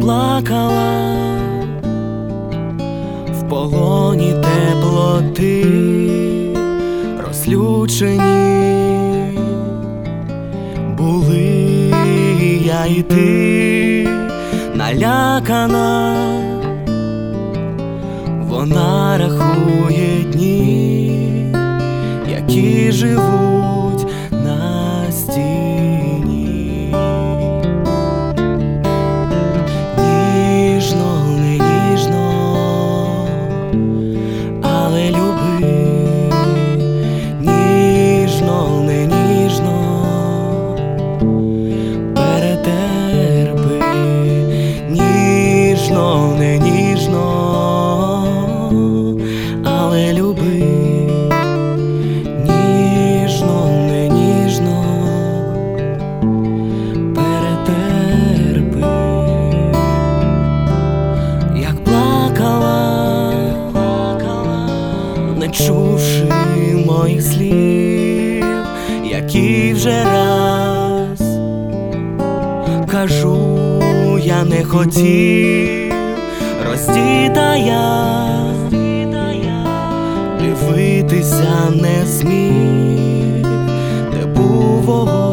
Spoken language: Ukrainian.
плакала в полоні теплоти, розлючені були я і ти, налякана, вона рахує дні, які живуть на стіні. Ніжно, не ніжно, але люби, ніжно, не ніжно, перетерпи, ніжно, не ніжно, але люби, ніжно, не ніжно, перетерпи. Як плакала, не чувши моїх слів, які вже раз кажу, я не хотів, роздіта я, дивитися не зміг, де був вогонь.